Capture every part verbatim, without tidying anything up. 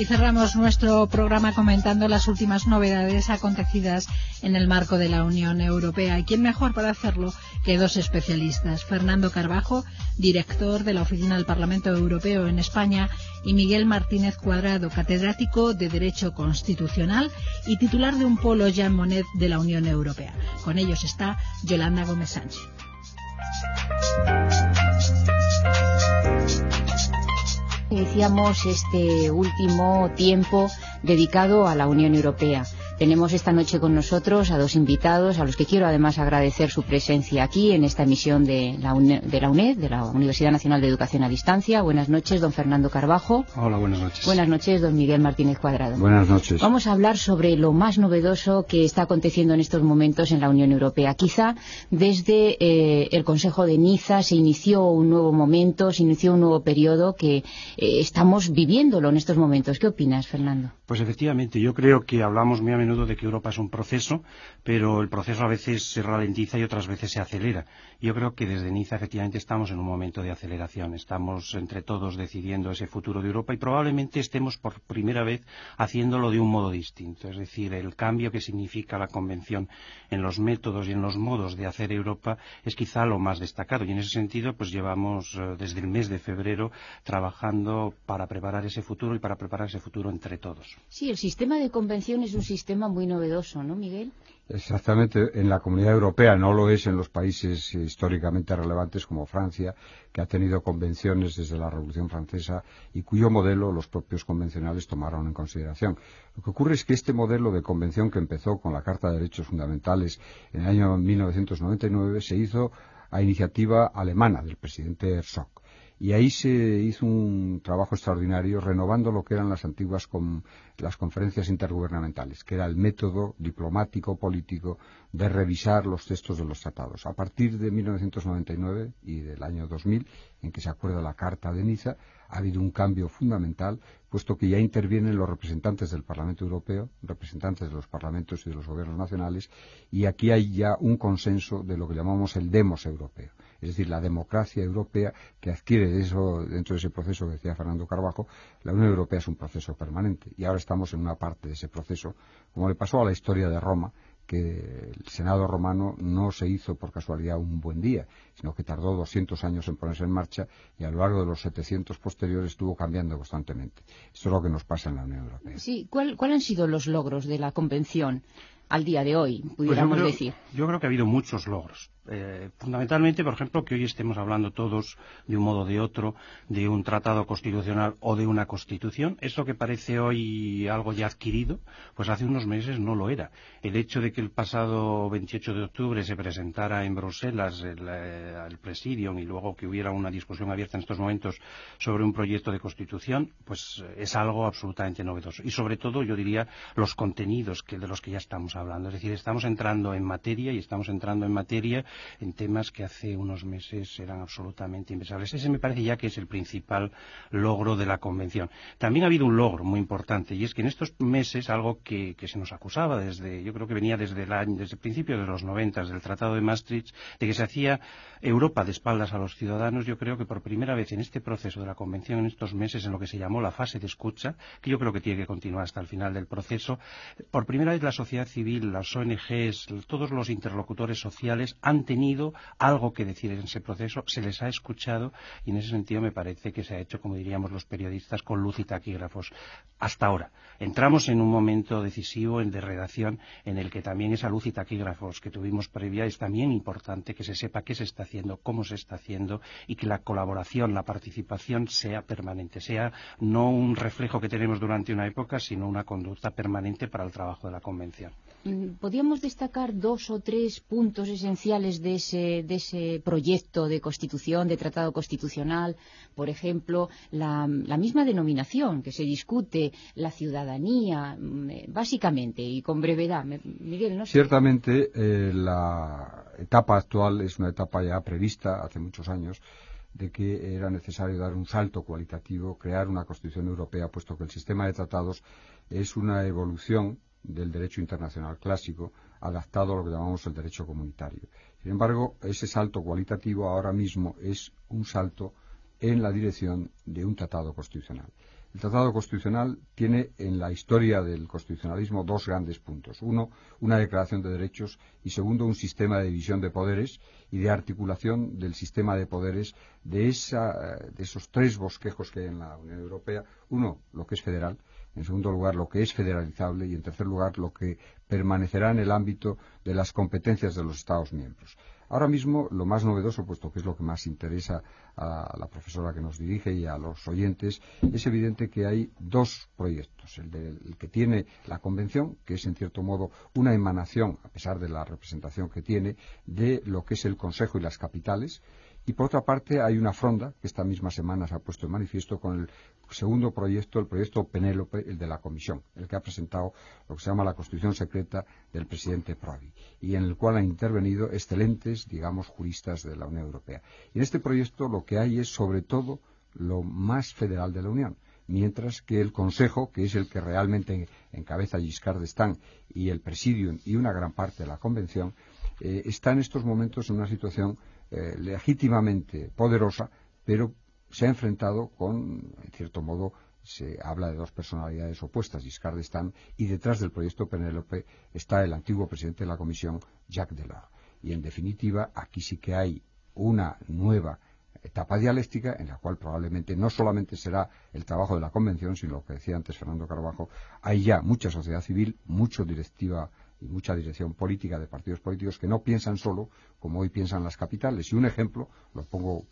Y cerramos nuestro programa comentando las últimas novedades acontecidas en el marco de la Unión Europea. ¿Y quién mejor para hacerlo que dos especialistas? Fernando Carbajo, director de la Oficina del Parlamento Europeo en España, y Miguel Martínez Cuadrado, catedrático de Derecho Constitucional y titular de un polo Jean Monnet de la Unión Europea. Con ellos está Yolanda Gómez Sánchez. Iniciamos este último tiempo dedicado a la Unión Europea. Tenemos esta noche con nosotros a dos invitados, a los que quiero además agradecer su presencia aquí en esta emisión de la, UNED, de la UNED, de la Universidad Nacional de Educación a Distancia. Buenas noches, don Fernando Carbajo. Hola, buenas noches. Buenas noches, don Miguel Martínez Cuadrado. Buenas noches. Vamos a hablar sobre lo más novedoso que está aconteciendo en estos momentos en la Unión Europea. Quizá desde eh, el Consejo de Niza se inició un nuevo momento, se inició un nuevo periodo que eh, estamos viviéndolo en estos momentos. ¿Qué opinas, Fernando? Pues efectivamente, yo creo que hablamos muy a menudo de que Europa es un proceso, pero el proceso a veces se ralentiza y otras veces se acelera. Yo creo que desde Niza efectivamente estamos en un momento de aceleración. Estamos entre todos decidiendo ese futuro de Europa y probablemente estemos por primera vez haciéndolo de un modo distinto. Es decir, el cambio que significa la Convención en los métodos y en los modos de hacer Europa es quizá lo más destacado. Y en ese sentido, pues llevamos eh, desde el mes de febrero trabajando para preparar ese futuro y para preparar ese futuro entre todos. Sí, el sistema de convención es un sistema muy novedoso, ¿no, Miguel? Exactamente, en la Comunidad Europea, no lo es en los países históricamente relevantes como Francia, que ha tenido convenciones desde la Revolución Francesa y cuyo modelo los propios convencionales tomaron en consideración. Lo que ocurre es que este modelo de convención que empezó con la Carta de Derechos Fundamentales en el año mil novecientos noventa y nueve se hizo a iniciativa alemana del presidente Herzog. Y ahí se hizo un trabajo extraordinario renovando lo que eran las antiguas con, las conferencias intergubernamentales, que era el método diplomático político de revisar los textos de los tratados. A partir de mil novecientos noventa y nueve y del año dos mil, en que se acuerda la Carta de Niza, ha habido un cambio fundamental, puesto que ya intervienen los representantes del Parlamento Europeo, representantes de los parlamentos y de los gobiernos nacionales, y aquí hay ya un consenso de lo que llamamos el demos europeo. Es decir, la democracia europea que adquiere eso dentro de ese proceso que decía Fernando Carbajo. La Unión Europea es un proceso permanente y ahora estamos en una parte de ese proceso, como le pasó a la historia de Roma, que el Senado romano no se hizo por casualidad un buen día, sino que tardó doscientos años en ponerse en marcha y a lo largo de los setecientos posteriores estuvo cambiando constantemente. Esto es lo que nos pasa en la Unión Europea. Sí, ¿cuál, cuál han sido los logros de la Convención al día de hoy, pudiéramos pues yo creo, decir? Yo creo que ha habido muchos logros. Eh, fundamentalmente, por ejemplo, que hoy estemos hablando todos de un modo o de otro de un tratado constitucional o de una constitución. Eso que parece hoy algo ya adquirido, pues hace unos meses no lo era. El hecho de que el pasado veintiocho de octubre se presentara en Bruselas el, eh, el Presidium y luego que hubiera una discusión abierta en estos momentos sobre un proyecto de constitución, pues es algo absolutamente novedoso. Y sobre todo, yo diría, los contenidos que de los que ya estamos hablando. Es decir, estamos entrando en materia y estamos entrando en materia en temas que hace unos meses eran absolutamente impensables. Ese me parece ya que es el principal logro de la Convención. También ha habido un logro muy importante y es que en estos meses algo que, que se nos acusaba desde, yo creo que venía desde el año, desde el principio de los noventas del Tratado de Maastricht, de que se hacía Europa de espaldas a los ciudadanos. Yo creo que por primera vez en este proceso de la Convención, en estos meses, en lo que se llamó la fase de escucha, que yo creo que tiene que continuar hasta el final del proceso, por primera vez la sociedad civil, las O N Ges, todos los interlocutores sociales han tenido algo que decir en ese proceso, se les ha escuchado y en ese sentido me parece que se ha hecho, como diríamos los periodistas, con luz y taquígrafos. Hasta ahora. Entramos en un momento decisivo en de redacción en el que también esa luz y taquígrafos que tuvimos previa es también importante que se sepa qué se está haciendo, cómo se está haciendo y que la colaboración, la participación sea permanente, sea no un reflejo que tenemos durante una época, sino una conducta permanente para el trabajo de la Convención. ¿Podríamos destacar dos o tres puntos esenciales de ese, de ese proyecto de constitución, de tratado constitucional? Por ejemplo, la, la misma denominación que se discute, la ciudadanía, básicamente y con brevedad. Miguel, no sé. Ciertamente, eh, la etapa actual es una etapa ya prevista hace muchos años, de que era necesario dar un salto cualitativo, crear una Constitución Europea, puesto que el sistema de tratados es una evolución del derecho internacional clásico adaptado a lo que llamamos el derecho comunitario. Sin embargo, ese salto cualitativo ahora mismo es un salto en la dirección de un tratado constitucional. El Tratado Constitucional tiene en la historia del constitucionalismo dos grandes puntos. Uno, una declaración de derechos y segundo, un sistema de división de poderes y de articulación del sistema de poderes de, esa, de esos tres bosquejos que hay en la Unión Europea. Uno, lo que es federal. En segundo lugar, lo que es federalizable y, en tercer lugar, lo que permanecerá en el ámbito de las competencias de los Estados miembros. Ahora mismo, lo más novedoso, puesto que es lo que más interesa a la profesora que nos dirige y a los oyentes, es evidente que hay dos proyectos. El, de, el que tiene la Convención, que es, en cierto modo, una emanación, a pesar de la representación que tiene, de lo que es el Consejo y las capitales. Y, por otra parte, hay una fronda que esta misma semana se ha puesto en manifiesto con el segundo proyecto, el proyecto Penélope, el de la Comisión, el que ha presentado lo que se llama la Constitución Secreta del presidente Prodi, y en el cual han intervenido excelentes, digamos, juristas de la Unión Europea. Y en este proyecto lo que hay es, sobre todo, lo más federal de la Unión, mientras que el Consejo, que es el que realmente encabeza Giscard d'Estaing, y el Presidium y una gran parte de la Convención, eh, está en estos momentos en una situación Eh, legítimamente poderosa, pero se ha enfrentado con, en cierto modo, se habla de dos personalidades opuestas, Giscard d'Estaing, y detrás del proyecto Penélope está el antiguo presidente de la Comisión, Jacques Delors. Y, en definitiva, aquí sí que hay una nueva etapa dialéctica en la cual probablemente no solamente será el trabajo de la Convención, sino lo que decía antes Fernando Carbajo, hay ya mucha sociedad civil, mucha directiva y mucha dirección política de partidos políticos que no piensan solo como hoy piensan las capitales. Y un ejemplo, lo pongo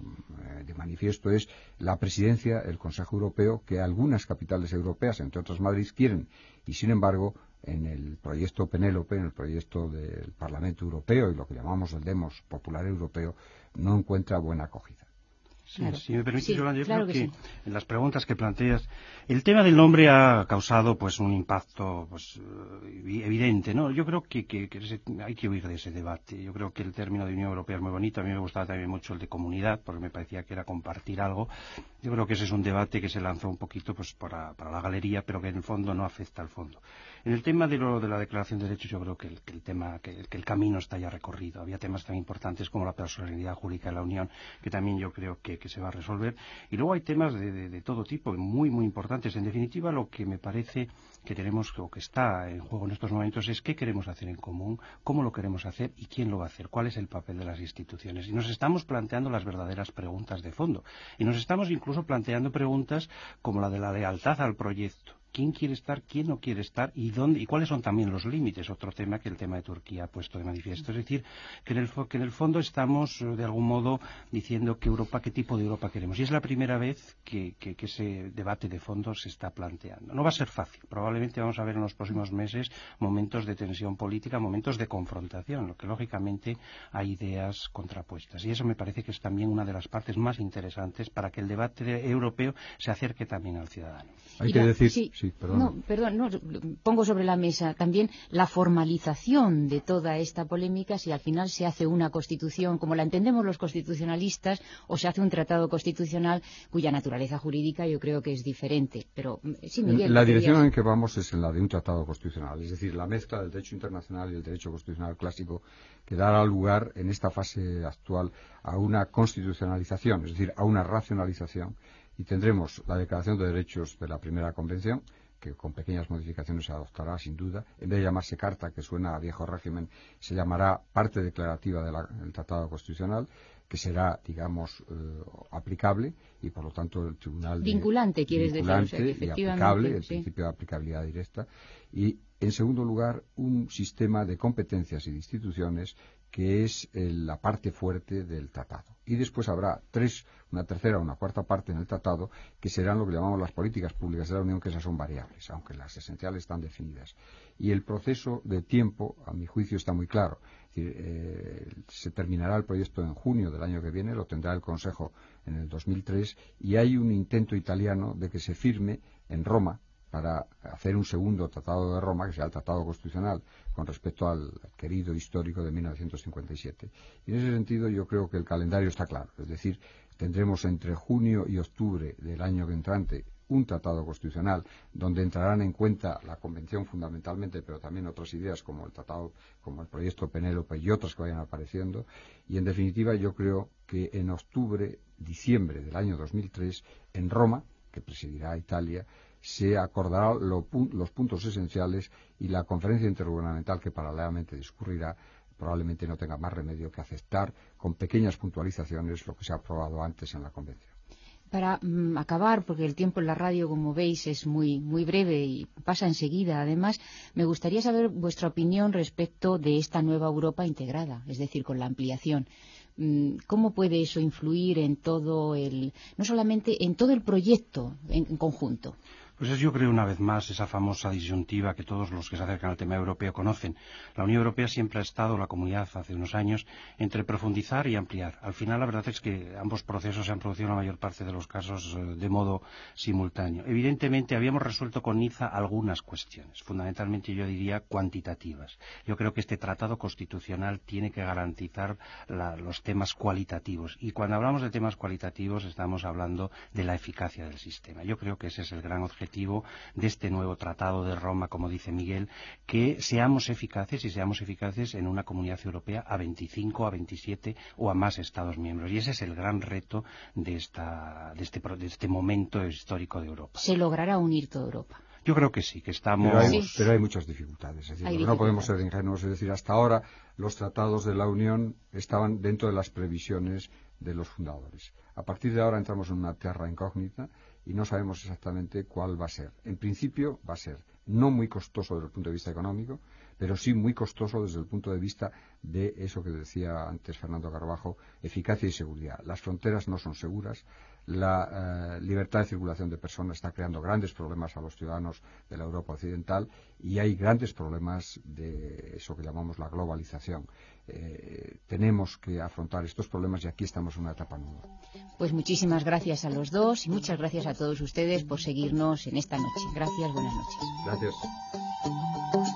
eh, de manifiesto, es la presidencia del Consejo Europeo que algunas capitales europeas, entre otras Madrid, quieren. Y, sin embargo, en el proyecto Penélope, en el proyecto del Parlamento Europeo y lo que llamamos el Demos Popular Europeo, no encuentra buena acogida. Sí, claro. si me permites, Sí, Yolanda, yo claro creo que que, sí. en las preguntas que planteas, el tema del nombre ha causado pues un impacto pues evidente, ¿no? Yo creo que, que, que hay que huir de ese debate. Yo creo que el término de Unión Europea es muy bonito. A mí me gustaba también mucho el de comunidad, porque me parecía que era compartir algo. Yo creo que ese es un debate que se lanzó un poquito pues para, para la galería, pero que en el fondo no afecta al fondo. En el tema de, lo, de la Declaración de Derechos, yo creo que el, que el tema, que, que el camino está ya recorrido. Había temas tan importantes como la personalidad jurídica de la Unión, que también yo creo que, que se va a resolver. Y luego hay temas de, de, de todo tipo, muy, muy importantes. En definitiva, lo que me parece que tenemos, o que está en juego en estos momentos, es qué queremos hacer en común, cómo lo queremos hacer y quién lo va a hacer, cuál es el papel de las instituciones. Y nos estamos planteando las verdaderas preguntas de fondo. Y nos estamos incluso planteando preguntas como la de la lealtad al proyecto. ¿Quién quiere estar, quién no quiere estar y dónde y cuáles son también los límites? Otro tema que el tema de Turquía ha puesto de manifiesto. Es decir, que en el, que en el fondo estamos, de algún modo, diciendo que Europa, qué tipo de Europa queremos. Y es la primera vez que, que, que ese debate de fondo se está planteando. No va a ser fácil. Probablemente vamos a ver en los próximos meses momentos de tensión política, momentos de confrontación, lo que lógicamente hay ideas contrapuestas. Y eso me parece que es también una de las partes más interesantes para que el debate de, europeo se acerque también al ciudadano. Hay Mira, que decir... Sí. Sí, perdón. No, perdón, no, pongo sobre la mesa también la formalización de toda esta polémica, si al final se hace una constitución como la entendemos los constitucionalistas o se hace un tratado constitucional cuya naturaleza jurídica yo creo que es diferente. Pero sí, Miguel, la dirección querías... en que vamos es en la de un tratado constitucional, es decir, la mezcla del derecho internacional y el derecho constitucional clásico que dará lugar en esta fase actual a una constitucionalización, es decir, a una racionalización. Y tendremos la Declaración de Derechos de la Primera Convención, que con pequeñas modificaciones se adoptará sin duda. En vez de llamarse carta, que suena a viejo régimen, se llamará parte declarativa de la, del Tratado Constitucional, que será, digamos, eh, aplicable y, por lo tanto, el Tribunal... Vinculante, de, quieres vinculante decir. O sea, que y aplicable, el sí. principio de aplicabilidad directa. Y, en segundo lugar, un sistema de competencias y de instituciones que es eh, la parte fuerte del tratado. Y después habrá tres, una tercera o una cuarta parte en el tratado que serán lo que llamamos las políticas públicas de la Unión, que esas son variables, aunque las esenciales están definidas. Y el proceso de tiempo, a mi juicio, está muy claro. Es decir, eh, se terminará el proyecto en junio del año que viene, lo tendrá el Consejo en el dos mil tres, y hay un intento italiano de que se firme en Roma para hacer un segundo Tratado de Roma, que sea el Tratado Constitucional, con respecto al querido histórico de mil novecientos cincuenta y siete. Y en ese sentido yo creo que el calendario está claro. Es decir, tendremos entre junio y octubre del año entrante un Tratado Constitucional donde entrarán en cuenta la Convención fundamentalmente, pero también otras ideas como el Tratado, como el proyecto Penélope y otras que vayan apareciendo. Y en definitiva yo creo que en octubre, diciembre del año dos mil tres, en Roma, que presidirá Italia, se acordará lo, los puntos esenciales y la conferencia intergubernamental que paralelamente discurrirá probablemente no tenga más remedio que aceptar con pequeñas puntualizaciones lo que se ha aprobado antes en la Convención. Para mm, acabar, porque el tiempo en la radio, como veis, es muy, muy breve y pasa enseguida, además, me gustaría saber vuestra opinión respecto de esta nueva Europa integrada, es decir, con la ampliación. ¿Cómo puede eso influir en todo el, no solamente en todo el proyecto en, en conjunto? Pues es, yo creo, una vez más, esa famosa disyuntiva que todos los que se acercan al tema europeo conocen. La Unión Europea siempre ha estado, la comunidad hace unos años, entre profundizar y ampliar. Al final, la verdad es que ambos procesos se han producido en la mayor parte de los casos de modo simultáneo. Evidentemente, habíamos resuelto con Niza algunas cuestiones, fundamentalmente yo diría cuantitativas. Yo creo que este tratado constitucional tiene que garantizar la, los temas cualitativos. Y cuando hablamos de temas cualitativos, estamos hablando de la eficacia del sistema. Yo creo que ese es el gran objetivo de este nuevo Tratado de Roma, como dice Miguel, que seamos eficaces y seamos eficaces en una comunidad europea a veinticinco, a veintisiete o a más Estados miembros. Y ese es el gran reto de, esta, de, este, de este momento histórico de Europa. ¿Se logrará unir toda Europa? Yo creo que sí, que estamos... Pero hay, sí. pero hay muchas dificultades. Es decir, no dificultades. podemos ser ingenuos. Es decir, hasta ahora los tratados de la Unión estaban dentro de las previsiones de los fundadores. A partir de ahora entramos en una tierra incógnita y no sabemos exactamente cuál va a ser. En principio va a ser no muy costoso desde el punto de vista económico, pero sí muy costoso desde el punto de vista de eso que decía antes Fernando Carbajo, eficacia y seguridad. Las fronteras no son seguras, la eh, libertad de circulación de personas está creando grandes problemas a los ciudadanos de la Europa occidental y hay grandes problemas de eso que llamamos la globalización. Eh, tenemos que afrontar estos problemas y aquí estamos en una etapa nueva. Pues muchísimas gracias a los dos y muchas gracias a todos ustedes por seguirnos en esta noche. Gracias, buenas noches. Gracias.